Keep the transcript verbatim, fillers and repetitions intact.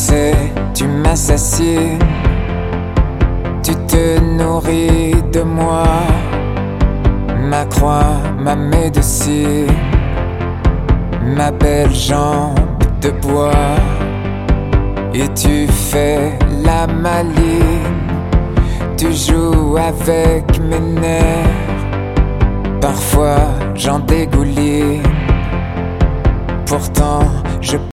sais, tu m'assassines. Tu te nourris de moi, ma croix, ma médecine, ma belle jambe de bois. Et tu fais la maline, tu joues avec mes nerfs. Parfois j'en dégouline, pourtant je